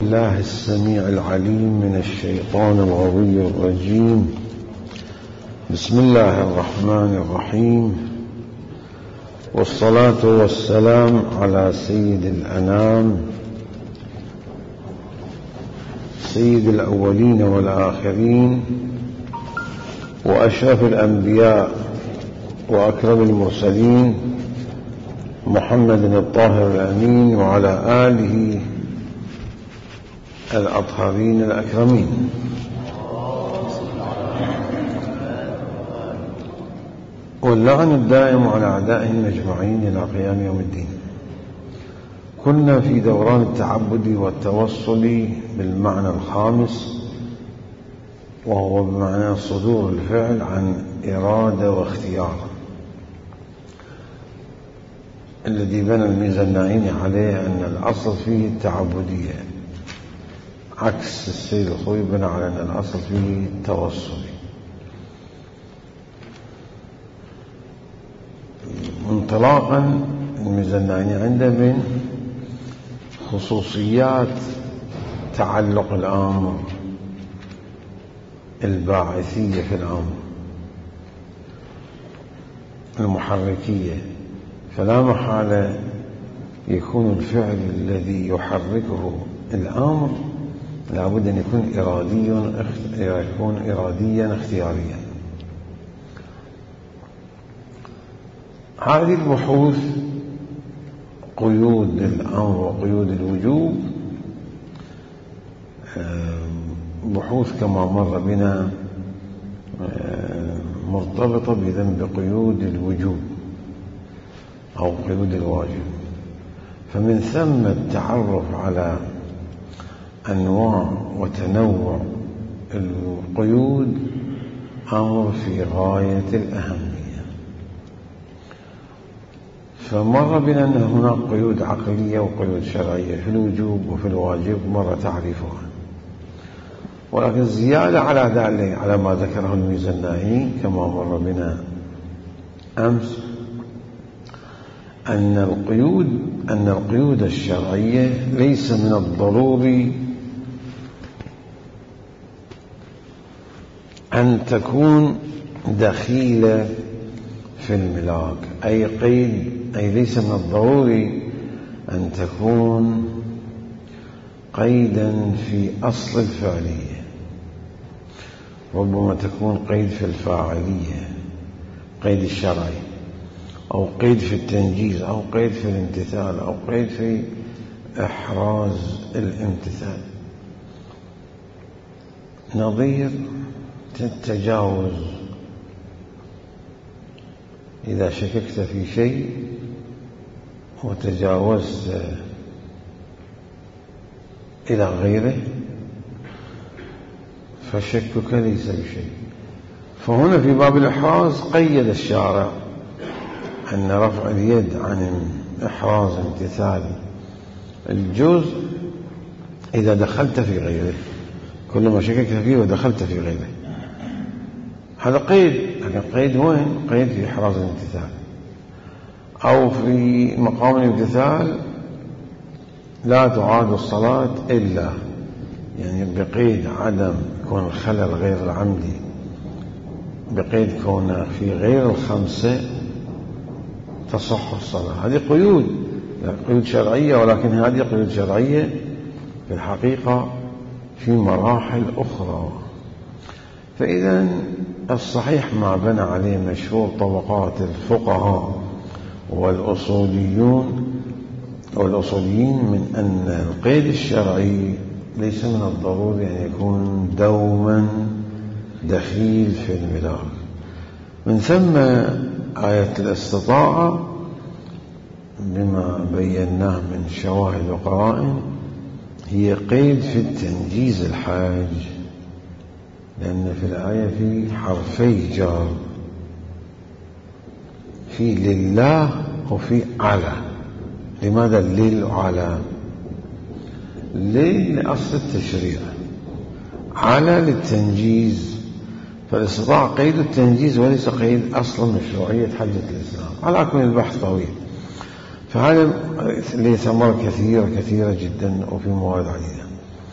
بالله السميع العليم من الشيطان الغوي الرجيم. بسم الله الرحمن الرحيم، والصلاة والسلام على سيد الأنام، سيد الأولين والآخرين، وأشرف الأنبياء وأكرم المرسلين، محمد الطاهر الأمين، وعلى آله الأطهرين الأكرمين. واللعن الدائم على أعدائهم أجمعين إلى قيام يوم الدين. كنا في دوران التعبد والتوصل بالمعنى الخامس، وهو بمعنى صدور الفعل عن إرادة واختيار، الذي بنى الميزانعيني عليه أن الأصل فيه التعبدية، عكس السيد الخوي بنى على أن الأصل فيه التوصلي. انطلاقا الميزانعيني عنده من خصوصيات تعلق الأمر الباعثية في الأمر المحركية، فلا محالة يكون الفعل الذي يحركه الأمر لابد أن يكون إراديا اختياريا. هذه البحوث قيود الأمر وقيود الوجوب بحوث كما مر بنا مرتبطة بذنب قيود الوجوب أو قيود الواجب، فمن ثم التعرف على أنواع وتنوع القيود أمر في غاية الأهمية. فمر بنا أن هناك قيود عقلية وقيود شرعية في الوجوب وفي الواجب، مر تعريفها، ولكن زيادة على ذلك على ما ذكره الميزانعيني كما مر بنا أمس أن القيود الشرعية ليس من الضروري أن تكون دخيلة في الملاك، أي ليس من الضروري أن تكون قيدا في أصل الفعلية، ربما تكون قيد في الفاعلية، قيد الشرعي، أو قيد في التنجيز، أو قيد في الامتثال، أو قيد في إحراز الامتثال، نظير التجاوز. إذا شككت في شيء وتجاوزت إلى غيره فشكك ليس بشيء. فهنا في باب الإحراز قيد الشارع أن رفع اليد عن إحراز امتثال الجزء إذا دخلت في غيره، كل ما شككت فيه ودخلت في غيره، هذا قيد. لكن قيد وين؟ قيد في إحراز الامتثال، أو في مقام الامتثال لا تعاد الصلاة إلا، يعني بقيد عدم كون الخلل غير العمدي، بقيد كون في غير الخمسة تصح الصلاة. هذه قيود شرعية، ولكن هذه قيود شرعية في الحقيقة في مراحل أخرى. فإذا الصحيح ما بنى عليه مشهور طبقات الفقهاء والأصوليين من أن القيد الشرعي ليس من الضروري أن يكون دوما دخيل في الملاك. من ثم آية الاستطاعة بما بيناه من شواهد وقرائن هي قيد في التنجيز الحاج، لأن في الآية في حرفي جار، في لله وفي على. لماذا لل وعلى؟ لل لأصل التشريع، على للتنجيز، فالاستطاعة قيد التنجيز وليس قيد أصل مشروعية حجة الإسلام، على كل البحث طويل. فهذا له ثمرة كثيرة جدا وفي مواد عديدة.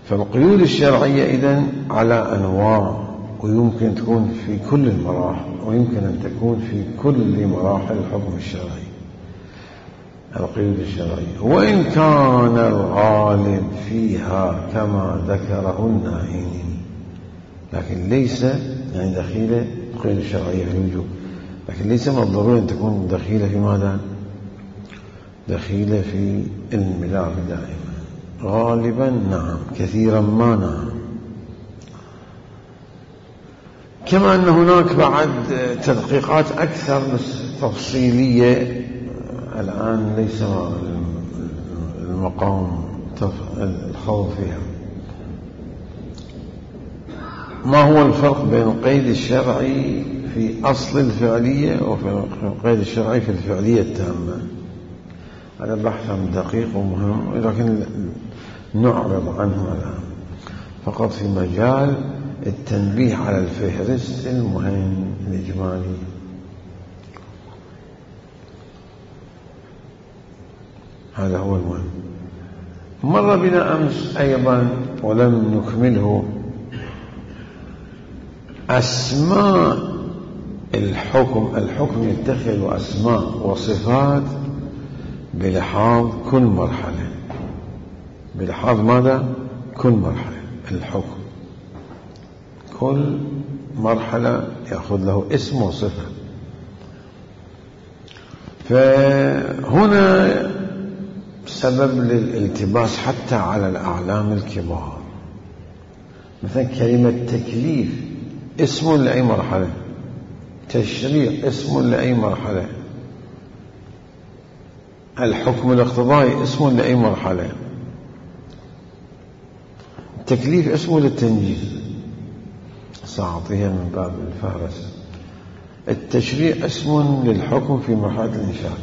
فالقيود الشرعية إذن على أنواع، ويمكن تكون في كل المراحل، ويمكن أن تكون في كل مراحل الحكم الشرعي. القيود الشرعية وإن كان الغالب فيها كما ذكره النائين، لكن ليس يعني دخيلة القيود الشرعية في الوجوب، لكن ليس من الضروري أن تكون دخيلة في ماذا؟ دخيلة في الملاك دائما. غالبا نعم، كثيرا ما نعم. كما أن هناك بعد تدقيقات أكثر تفصيلية الآن ليس المقام الخوض فيها. ما هو الفرق بين القيد الشرعي في أصل الفعلية وفي القيد الشرعي في الفعلية التامة؟ هذا بحث دقيق ومهم، لكن نعرض عنه الآن فقط في مجال التنبيه على الفهرست المهم الإجمالي. هذا هو المهم. مر بنا أمس أيضا ولم نكمله أسماء الحكم. الحكم يتخذ أسماء وصفات بلحاظ كل مرحلة. بلحاظ ماذا؟ كل مرحلة. الحكم كل مرحلة يأخذ له اسم وصفة. فهنا سبب للالتباس حتى على الأعلام الكبار. مثلا كلمة تكليف اسم لأي مرحلة، تشريع اسم لأي مرحلة، الحكم الاقتضائي اسم لأي مرحلة، التكليف اسم للتنجيز سأعطيها من باب الفهرس، التشريع اسم للحكم في مرحلة الإنشاء،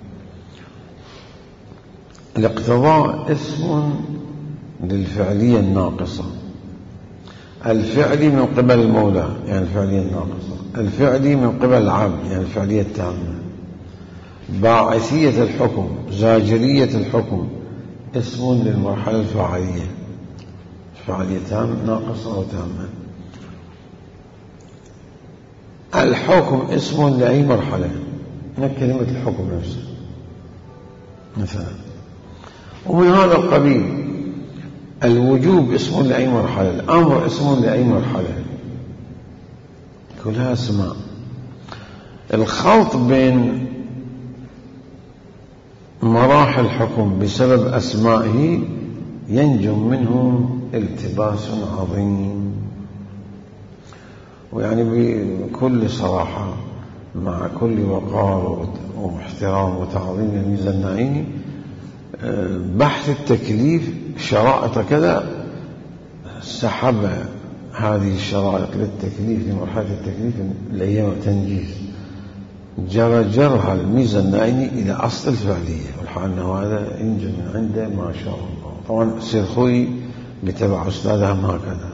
الاقتضاء اسم للفعلية الناقصة، الفعلي من قبل المولى يعني الفعلية الناقصة، الفعلي من قبل العبد يعني الفعلية التامة، باعثية الحكم، زاجرية الحكم اسم للمرحلة الفعالية، الفعالية تامة ناقصة وتامة. الحكم اسم لأي مرحلة من كلمة الحكم نفسه مثلا. ومن هذا القبيل الوجوب اسم لأي مرحلة، الأمر اسم لأي مرحلة، كلها اسماء. الخلط بين مراحل الحكم بسبب أسمائه ينجم منه التباس عظيم. ويعني بكل صراحة مع كل وقار واحترام وتعظيم الميزة النعيمي، بحث التكليف شرائط كذا سحب هذه الشرائط للتكليف لمرحلة التكليف الأيام تنجيز، جرها الميزة النعيمي إلى أصل الفعلية، والحال أنه هذا ينجم من عنده ما شاء الله. طبعا سير خوي بتبع أستاذهم هكذا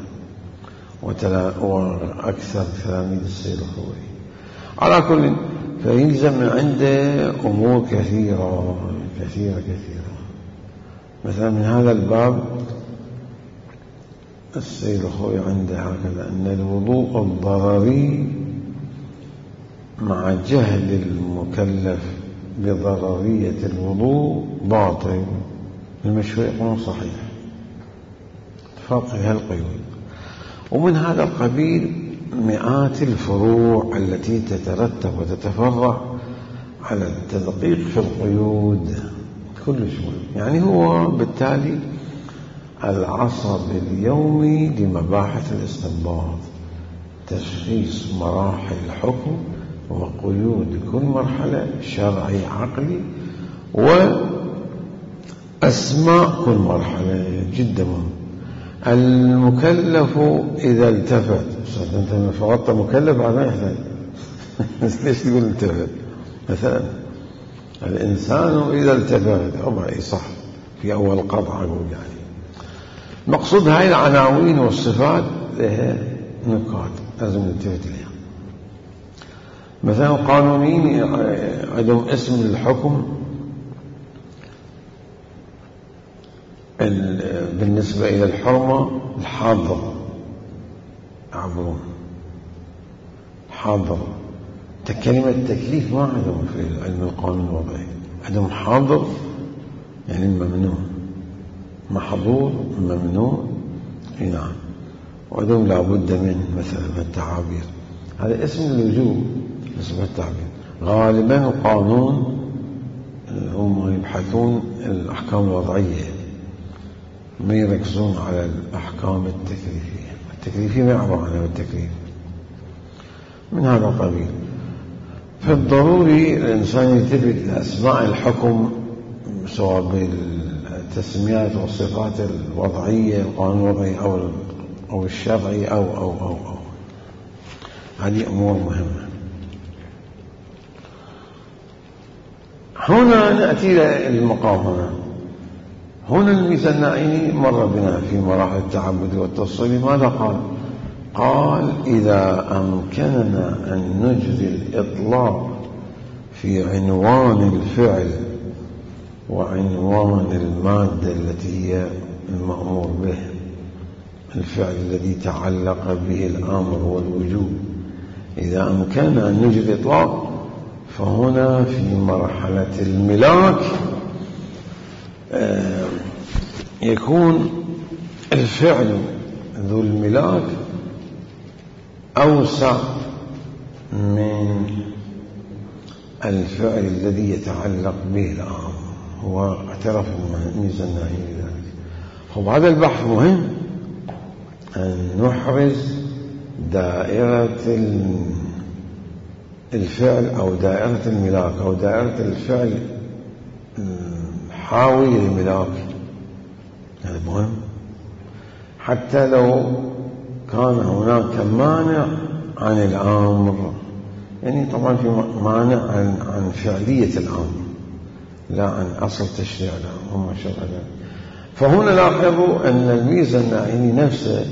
وأكثر تلاميذ السير الخوي. على كل فيلزم من عنده أمور كثيرة كثيرة كثيرة. مثلا من هذا الباب السيد الخوي عنده هكذا أن الوضوء الضرري مع جهل المكلف بضررية الوضوء باطل، المشروع يكون صحيح، فرق هالقيود. ومن هذا القبيل مئات الفروع التي تترتب وتتفرع على التدقيق في القيود كل شيء. يعني هو بالتالي العصب اليومي لمباحث الاستنباط، تشخيص مراحل الحكم وقيود كل مرحلة، شرعي عقلي، وأسماء كل مرحلة جدا مهم. المكلف إذا التفت، أنت فرضت مكلف على يحتاج ليش تقول التفت؟ مثلا الإنسان إذا التفت أي صح في أول قطعة أقول يعني مقصود هاي العناوين والصفات لها نقاط لازم نلتفت لها. مثلا القانونيين عندهم اسم للحكم بالنسبة إلى الحرمة الحاضر يعبرون حاضر. كلمة تكليف ما عندهم في علم القانون الوضعي، عندهم حاضر يعني ممنوع، محظور ممنوع، نعم، وعندهم لابد من مثلا التعابير، هذا اسم الوجوب اسم التعبير. غالبا القانون هم يبحثون الأحكام الوضعية، ما يركزون على الأحكام التكليفية. التكليفية ما يعبر عنها بالتكليف من هذا القبيل. فالضروري الإنسان يلتفت إلى أسماء الحكم سواء بالتسميات والصفات الوضعية القانون الوضعي أو الشرعي أو هذه أمور مهمة. هنا نأتي إلى المقام. هنا الميزان النائي مر بنا في مراحل التعبد والتصوير. ماذا قال؟ قال إذا أمكننا أن نجري الإطلاق في عنوان الفعل وعنوان المادة التي هي المأمور به، الفعل الذي تعلق به الأمر والوجوب، إذا أمكننا أن نجري الإطلاق، فهنا في مرحلة الملاك يكون الفعل ذو الملاك أوسع من الفعل الذي يتعلق به الأمر. هو اعترف الميزان النائي بذلك. هذا البحث مهم، أن نحرز دائرة الفعل أو دائرة الملاك أو دائرة الفعل الحاوي للملاك. هذا مهم، حتى لو كان هناك مانع عن الأمر، يعني طبعا في مانع عن فعلية الأمر لا عن أصل تشريع الأمر وما شابه ذلك. فهنا لاحظوا أن الميزان النائي نفسه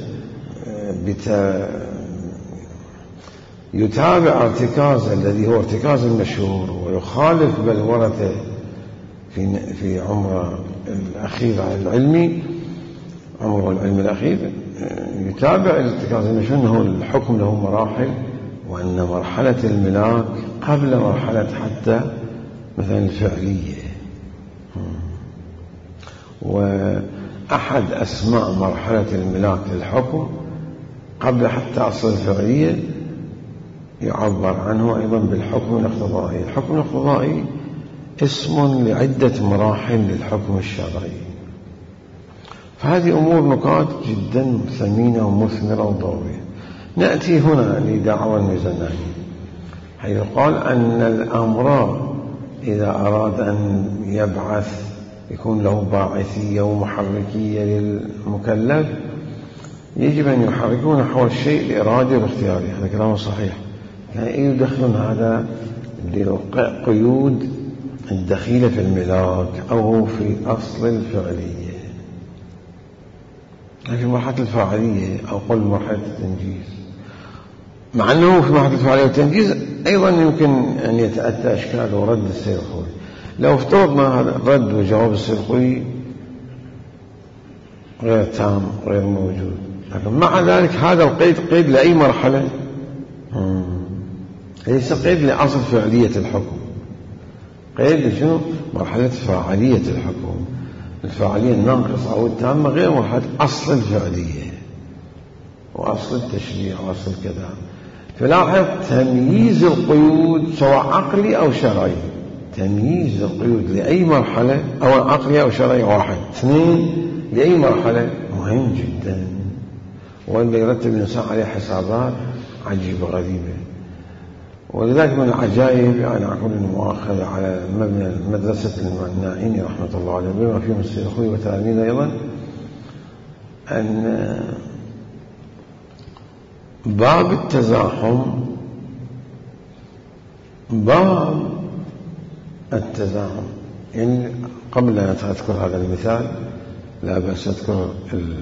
يتابع ارتكاز الذي هو ارتكاز المشهور ويخالف بلورته في عمره الأخير العلمي، عمره العلمي الأخير، يتابع الارتكاز المشهور أنه الحكم له مراحل، وأن مرحلة الملاك قبل مرحلة حتى مثلا الفعلية. وأحد أسماء مرحلة الملاك للحكم قبل حتى أصل الفعلية يعبر عنه أيضا بالحكم الاقتضائي. الحكم الاقتضائي اسم لعدة مراحل للحكم الشرعي. فهذه أمور نقاط جدا ثمينة ومثمرة وضرورية. نأتي هنا لدعوى الميزان النائي، حيث قال أن الأمر إذا أراد أن يبعث يكون له باعثية ومحركية للمكلف، يجب أن يحركون حول الشيء الإرادة والاختياري. هذا كلام صحيح، يعني يدخلون هذا للقيود الدخيلة في الملاك أو في أصل الفعلية، في مرحلة الفاعلية أو قل مرحلة التنجيز. مع أنه في مرحلة الفاعلية والتنجيز أيضا يمكن أن يتأتى أشكال ورد السيد الخوي. لو افترضنا هذا الرد وجواب السيد الخوي غير تام غير موجود، لكن مع ذلك هذا القيد قيد لأي مرحلة، ليس قيد لأصل فعلية الحكم، قيد لشنو؟ مرحلة فاعلية الحكم. الفاعلية الناقصة أو التامة غير مرحلة أصل الفعلية وأصل التشريع وأصل كذا. فلاحظ تمييز القيود سواء عقلي أو شرعي، تمييز القيود لأي مرحلة أو عقلي أو شرعي واحد. اثنين، لأي مرحلة مهم جدا، وإلا يرتب الإنسان عليه حسابات عجيبة غريبة. ولذلك من العجائب يعني أقول المؤاخذة على مبنى مدرسة النائين رحمة الله عليه بما فيهم السيد الخوي وتلاميذه أيضا، أن باب التزاحم، باب التزاحم، يعني قبل أن أذكر هذا المثال لا بأس أذكر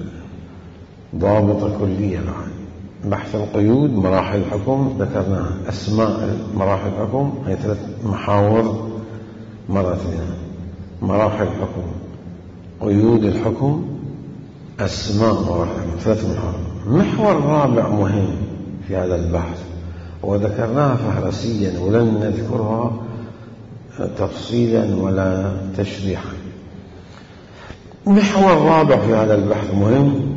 الضابط كلية بعد. بحث القيود مراحل الحكم ذكرناها، أسماء مراحل الحكم هي 3 محاور مرة ثانية: مراحل الحكم قيود الحكم أسماء وأحكام 3 محاور. محور رابع مهم في هذا البحث وذكرناها فهرسيا ولن نذكرها تفصيلا ولا تشريحا. محور رابع في هذا البحث مهم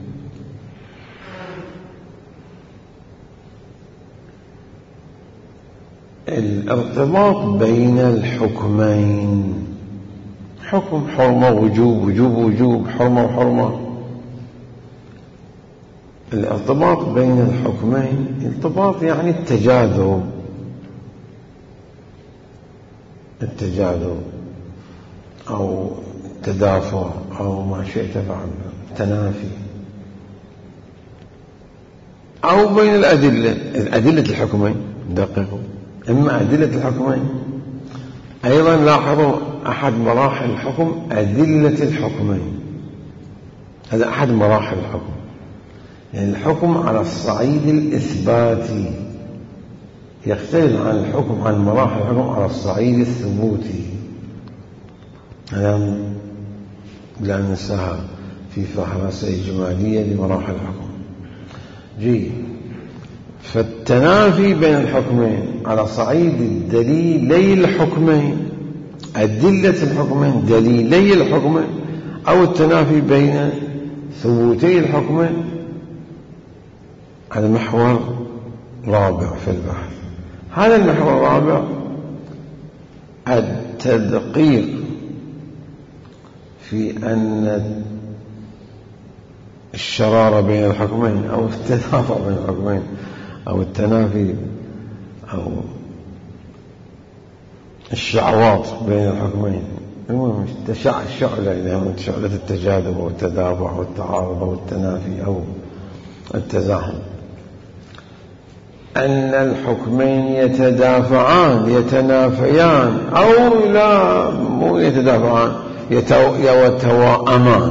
الارتباط بين الحكمين، حكم حرمة وجوب، وجوب وجوب، حرمة وحرمة. الارتباط بين الحكمين ارتباط يعني التجاذب أو التدافع أو ما شئت فعل، التنافي، أو بين أدلة الحكمين. دققوا، إما أدلة الحكمين أيضا لاحظوا أحد مراحل الحكم أدلة الحكمين، هذا أحد مراحل الحكم، يعني الحكم على الصعيد الإثباتي يختلف عن الحكم عن مراحل الحكم على الصعيد الثبوتي. هذا لا ننساها في فهرسة إجمالية لمراحل الحكم. فالتنافي بين الحكمين على صعيد الدليلي الحكمين، أدلة الحكمين، دليلي الحكمين، أو التنافي بين ثبوتي الحكمين، هذا محور رابع في البحث. هذا المحور الرابع التدقيق في أن الشرارة بين الحكمين أو التدافع بين الحكمين أو التنافي أو الشعواط بين الحكمين، شعلة التجاذب والتدافع والتعارض والتنافي أو التزاحم، أن الحكمين يتدافعان يتنافيان أو لا مو يتدافعان يتواءمان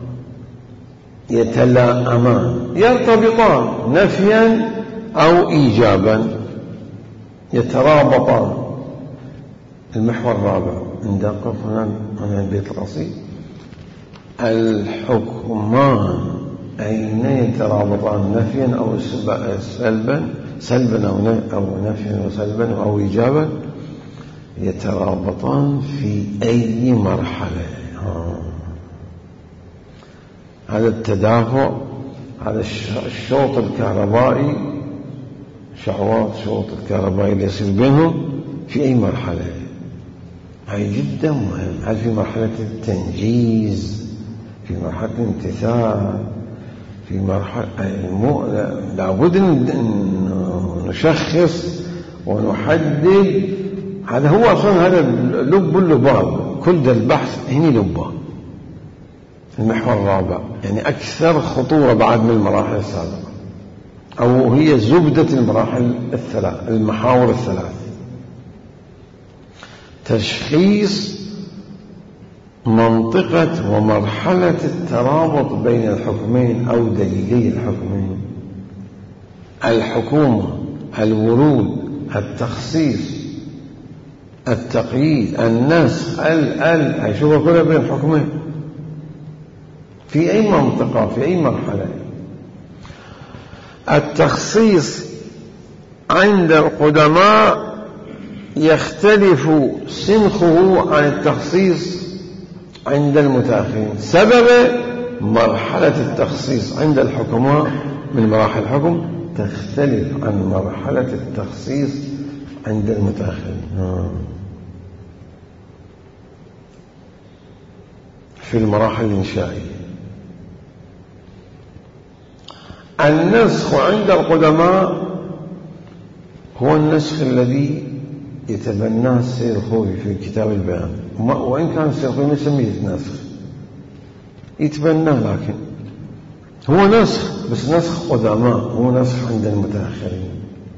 يتلاءمان يرتبطان نفيا أو إيجابا يترابطان. المحور الرابع ندقق هنا من البيت القصيد، الحكمان أين يترابطان نفيا أو سلبا أو نفيا وسلبا أو إيجابا، يترابطان في أي مرحلة. هذا التدافع، هذا الشوط الكهربائي، شعواط شوط الكهربائي اللي يصير بينهم في أي مرحلة، هاي جدا مهم. هل في مرحلة التنجيز، في مرحلة الامتثال، في مرحلة لابد أن نشخص ونحدد. هذا هو أصلا هذا لب اللباب، كل ده البحث هنا لبه. المحور الرابع يعني أكثر خطورة بعد من المراحل السابقة، أو هي زبدة المراحل المحاور الثلاث. تشخيص منطقة ومرحلة الترابط بين الحكمين أو دليلي الحكمين، الحكومة، الورود، التخصيص، التقييد، النسخ، هيشوفها كلها بين الحكمين في أي منطقة في أي مرحلة. التخصيص عند القدماء يختلف سنخه عن التخصيص عند المتأخرين، سبب مرحلة التخصيص عند الحكماء من مراحل الحكم تختلف عن مرحلة التخصيص عند المتأخرين في المراحل الإنشائية. النسخ عند القدماء هو النسخ الذي يتبناه السيد الخوي في كتاب البيان، وإن كان السيد الخوي ما يسميه نسخ، يتبناه، لكن هو نسخ، بس نسخ قدماء، هو نسخ عند المتأخرين.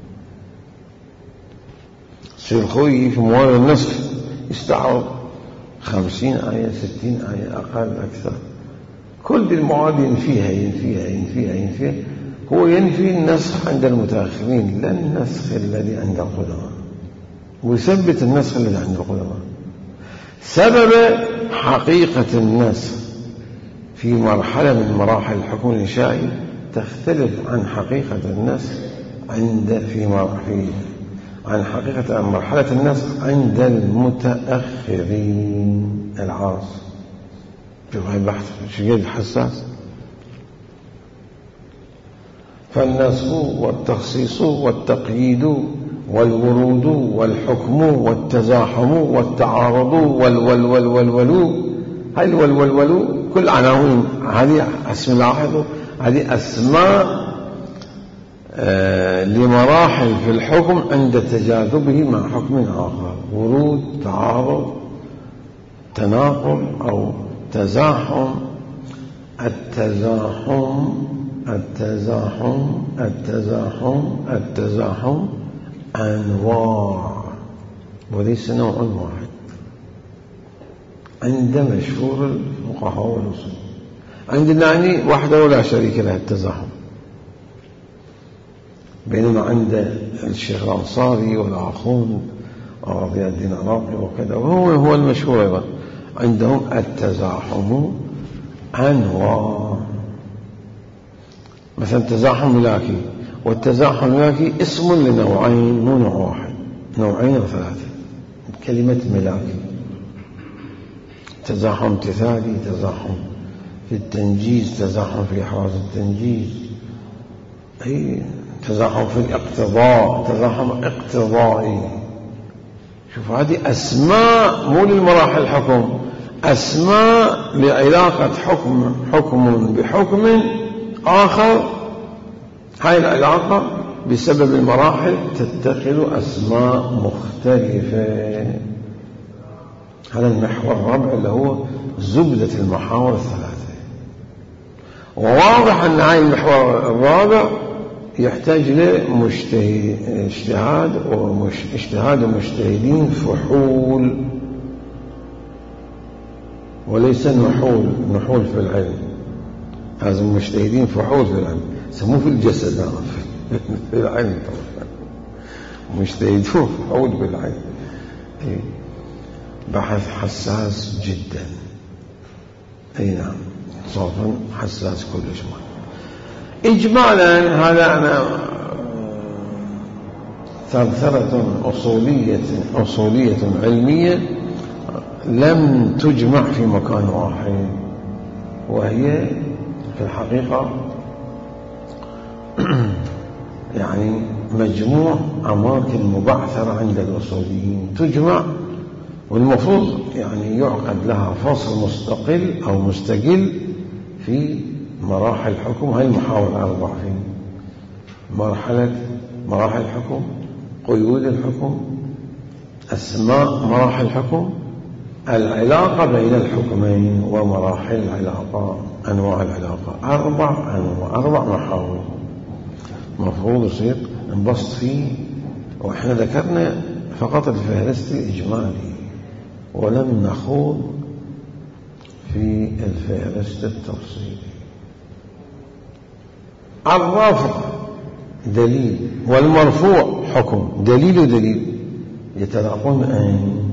السيد الخوي في موارد النسخ يستعرض 50 آية 60 آية أقل أكثر، كل المواد ينفيها. هو ينفي النسخ عند المتأخرين لا النسخ الذي عند القدماء، ويثبت النسخ الذي عند القدماء. سبب حقيقة النسخ في مرحلة من مراحل الحكم الإنشائي تختلف عن حقيقة النسخ عن حقيقة مرحلة النسخ عند المتأخرين العاصر. شوف هاي البحث شقد حساس. فالنسخ والتخصيص والتقييد والورود والحكم والتزاحم والتعارض والولولولولو، هاي الولولولو كل عناوين هذه اسم لاحظوا هذه أسماء لمراحل في الحكم عند تجاذبه مع حكم آخر. ورود، تعارض، تناقض أو تزاحم. التزاحم أنواع وليس نوع واحد عند مشهور الفقهاء والأصول. عندنا يعني وحده ولا شريك له التزاحم، بينما عند الشيخ الأنصاري والآخون ورضي الدين العراقي وكذا وهو المشهور أيضا عندهم التزاحم أنواع. مثلا تزاحم ملاكي، والتزاحم الملاكي اسم لنوعين مو نوع واحد، نوعين أو ثلاثة. كلمة ملاكي تزاحم امتثالي، تزاحم في التنجيز، تزاحم في إحراز التنجيز، أي تزاحم في الاقتضاء، تزاحم اقتضائي. شوف هذه أسماء مو للمراحل الحكم، أسماء لعلاقة حكم بحكم آخر. هاي العلاقة بسبب المراحل تتخذ أسماء مختلفة. هذا المحور الرابع اللي هو زبدة المحاور الثلاثة. وواضح أن هاي المحور الرابع يحتاج اجتهاد مجتهدين فحول وليس نحول في العلم. لازم مجتهدين فحول في العلم، سموه في الجسد في العلم طبعا مجتهدون فحول في العلم. بحث حساس جدا، اي نعم صوتا حساس كلش. إجمالا هذا أنا ثرثرة أصولية علمية لم تجمع في مكان واحد، وهي في الحقيقة يعني مجموع أماكن مبعثرة عند الأصوليين تجمع، والمفروض يعني يعقد لها فصل مستقل أو مستقل في مراحل الحكم. هاي المحاور الأربع في مراحل الحكم، قيود الحكم، أسماء مراحل الحكم، العلاقة بين الحكمين، ومراحل العلاقة، أنواع العلاقة. أربع محاور مفروض يصير نبسط فيه. وإحنا ذكرنا فقط الفهرست الإجمالي ولم نخوض في الفهرست التفصيلي. الرافع دليل والمرفوع حكم، دليل ودليل يتلاقون أين؟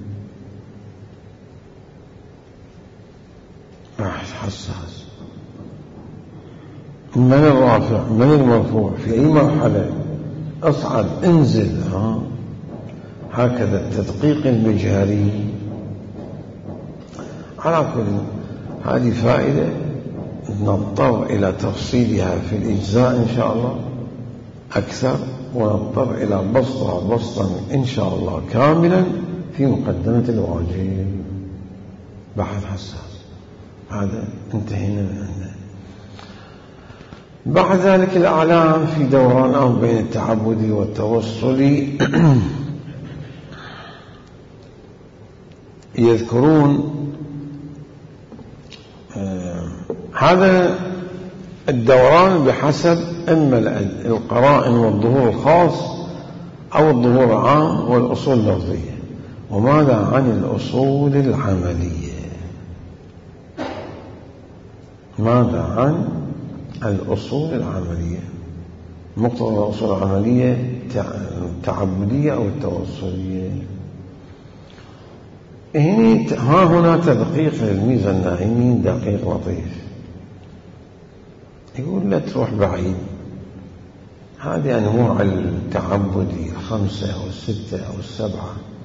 حساس. من الرافع من المرفوع في أي مرحلة؟ أصعد انزل. هكذا التدقيق المجهري. على كل هذه فائدة نضطر إلى تفصيلها في الإجزاء إن شاء الله أكثر، ونضطر إلى بسطا إن شاء الله كاملا في مقدمة الواجب. بحث حساس هذا انتهينا من عنده. بعد ذلك الأعلام في دوران أو بين التعبدي والتوصلي يذكرون هذا الدوران بحسب إما القرائن والظهور الخاص أو الظهور العام والأصول اللفظية. وماذا عن الأصول العملية؟ ماذا عن الأصول العملية؟ مقتضى الأصول العملية، التعبدية أو التوصلية. ها هنا تدقيق للميزة الناعمي دقيق لطيف. يقول لا تروح بعيد، هذه أنواع التعبدي 5 أو 6 أو 7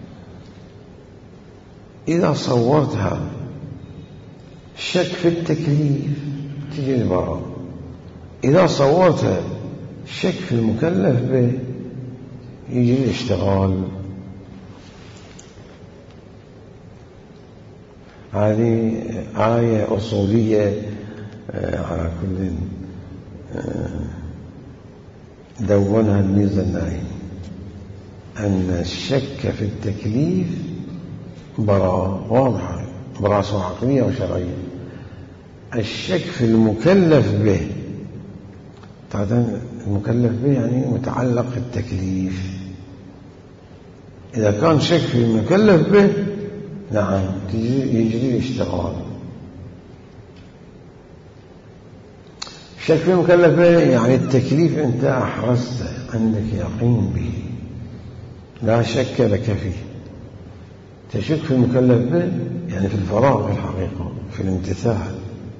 إذا صورتها شك في التكليف تجي البراءة، إذا صورتها شك في المكلف به يجي الاشتغال. هذه آية أصولية على كل دونها الميزة الناعمي، أن الشك في التكليف براءة واضحة، براءة سواء عقلية وشرعية. الشك في المكلف به، المكلف به يعني متعلق في التكليف. إذا كان شك في المكلف به نعم يجري الاشتغال. شك في المكلف به يعني التكليف أنت أحرزته، عندك يقين به لا شك لك فيه. تشك في المكلف به يعني في الفراغ في الحقيقة، في الامتثال.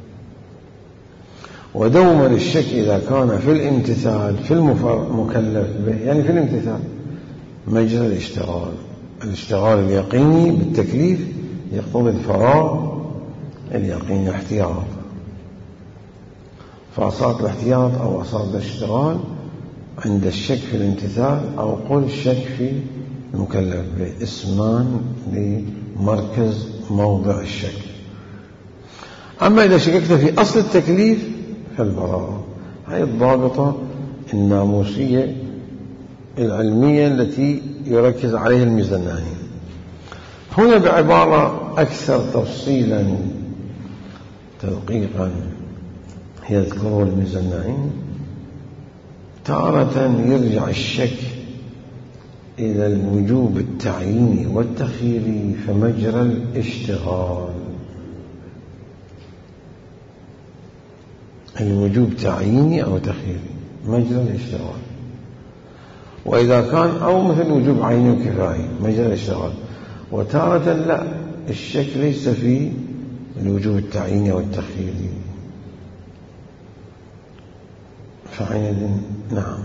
ودوما الشك إذا كان في الامتثال في المكلف به يعني في الامتثال مجرى الاشتغال. الاشتغال اليقيني بالتكليف يقتضي الفراغ اليقيني احتياط، فأصاب الاحتياط أو أصاب الاشتغال عند الشك في الامتثال أو قل الشك في المكلف به، اسمان لمركز موضع الشك. أما إذا شككت في أصل التكليف فالبراءة. هذه الضابطة الناموسية العلمية التي يركز عليها الميزة الناعمي. هنا بعبارة أكثر تفصيلا تدقيقا يذكره الميزة الناعمي. تارة يرجع الشك إلى الوجوب التعييني والتخييري فمجرى الاشتغال. الوجوب تعييني أو تخييري مجرى الاشتغال. وإذا كان أو مثل وجوب عيني وكفائي مجرى الاشتغال. وتارة لا، الشك ليس في الوجوب التعييني والتخييري، فحينئذ نعم.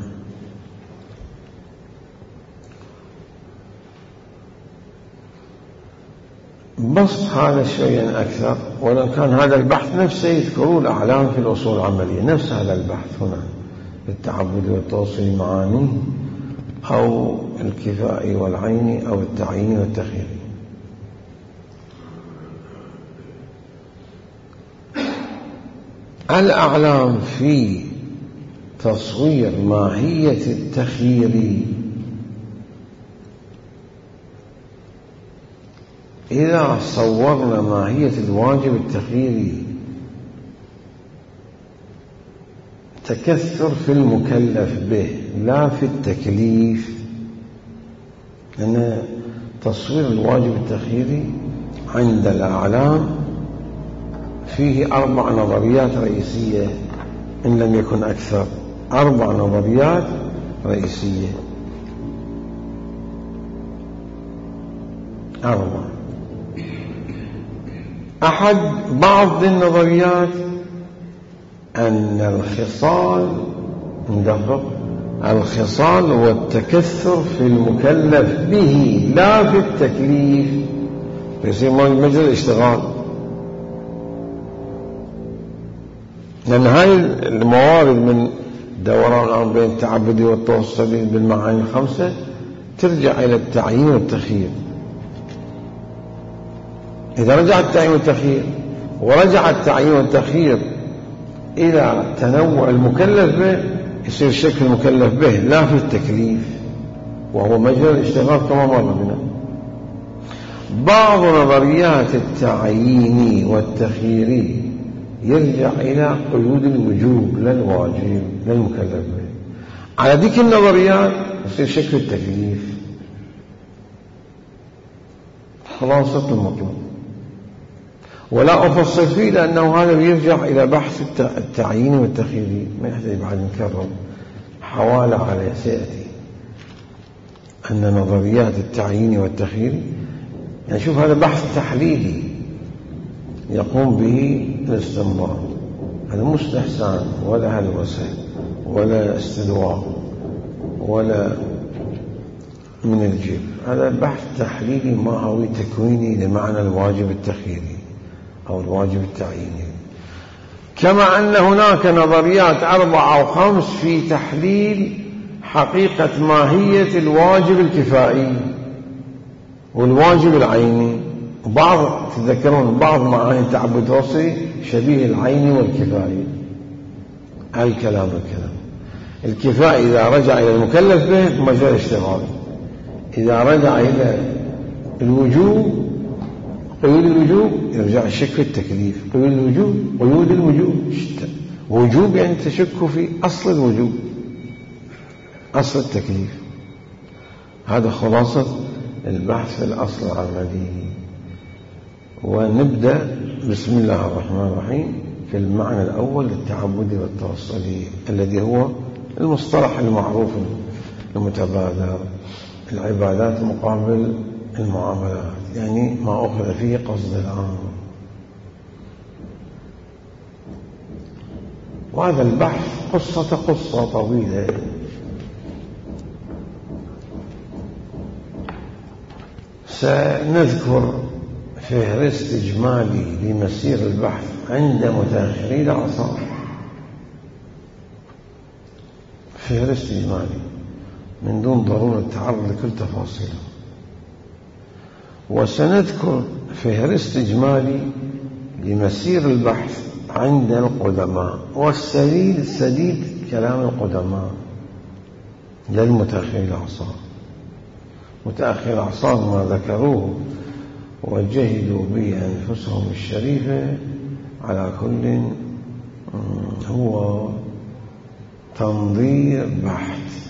بسط هذا شيئا أكثر، ولو كان هذا البحث نفسه يذكروا الأعلام في الأصول العملية، نفس هذا البحث هنا في التعبد والتوصيل معاني أو الكفائي والعيني أو التعييني والتخييري. الأعلام في تصوير ماهية التخيير. إذا صورنا ماهية الواجب التخييري تكثر في المكلف به لا في التكليف، لأن تصوير الواجب التخييري عند الأعلام فيه 4 نظريات رئيسية إن لم يكن أكثر، 4 نظريات رئيسية 4. أحد بعض النظريات أن الخصال والتكثر في المكلف به لا في التكليف، يصير مجرى الاشتغال. لأن هاي الموارد من دوران بين التعبدي والتوصلي بالمعاني 5 ترجع إلى التعيين والتخيير. إذا رجع التعيين والتخيير ورجع التعيين والتخيير إلى تنوع المكلف به يصير شكل المكلف به لا في التكليف، وهو مجرى الاشتغال كما مر بنا. بعض نظريات التعيين والتخيير يرجع إلى قيود الوجوب للواجب للمكلف به. على ذيك النظريات يصير شكل التكليف. خلاصة المطلب، ولا أفصل فيه لأنه هذا يرجع إلى بحث التعيين والتخيير، ما يحتاج بعد نكرر حوالة على سيأتي أن نظريات التعيين والتخيير يعني شوف هذا بحث تحليلي يقوم به الاستنباط، هذا مو استحسان ولا هلوسة ولا استدواء ولا من الجيب، هذا بحث تحليلي ماهوي تكويني لمعنى الواجب التخييري أو الواجب التعييني. كما أن هناك نظريات 4 أو 5 في تحليل حقيقة ماهية الواجب الكفائي والواجب العيني. بعض تذكرون بعض معاني التعبد التوصلي شبيه العيني والكفائي. الكلام الكفائي إذا رجع إلى المكلف به مجال اشتغال، إذا رجع إلى الوجوب قيود الوجوب يرجع الشك في التكليف، قيود الوجوب قيود الوجوب، وجوب يعني تشك في أصل الوجوب أصل التكليف. هذا خلاصة البحث في الأصل العملي. ونبدأ بسم الله الرحمن الرحيم في المعنى الأول للتعبدي والتوصلي الذي هو المصطلح المعروف المتبادر، العبادات مقابل المعاملات، يعني ما أخذ فيه قصد العام. وهذا البحث قصة طويلة، سنذكر فهرست إجمالي لمسير البحث عند متأخري العصر، فهرست إجمالي من دون ضرورة التعرض لكل تفاصيله. وسنذكر فهرست إجمالي لمسير البحث عند القدماء، والسديد كلام القدماء للمتأخري الأعصار. متأخر الأعصار ما ذكروه وجهدوا به أنفسهم الشريفة على كل هو تنظير بحث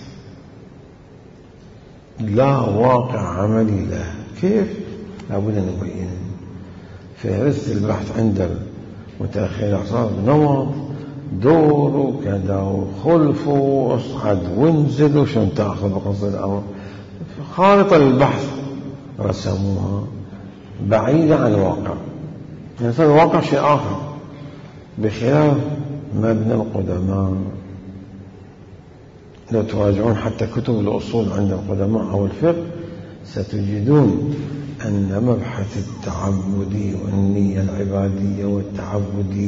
لا واقع عملي له. كيف؟ لابد أن نبين فهرست البحث عند متأخر الأعصار نمط دور وكذا وخلف واصعد وانزل وشون تأخذ بقصد الأمر، خارطة للبحث رسموها بعيدة عن الواقع، يعني الواقع شيء آخر بخلاف مبنى القدماء. لو تراجعون حتى كتب الأصول عند القدماء أو الفقه ستجدون أن مبحث التعبدي والنية العبادية والتعبدي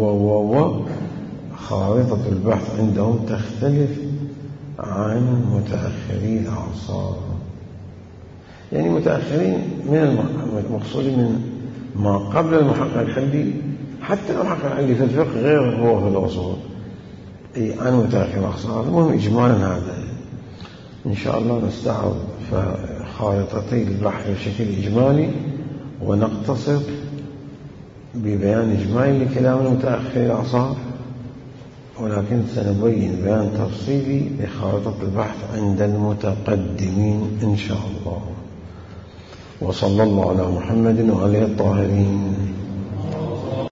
خارطة البحث عندهم تختلف عن متأخري الأعصار. يعني متأخرين من المقصود من ما قبل المحقق الحلي، حتى المحقق الحلي في الفقه غير هو في الأصول عن متأخر الأعصار. المهم إجمالا هذا إن شاء الله نستعرض خارطتي البحث بشكل إجمالي ونقتصر ببيان إجمالي لكلام المتأخر الأعصار، ولكن سنبين بيان تفصيلي لخارطة البحث عند المتقدمين إن شاء الله. وصلى الله على محمد وآله الطاهرين.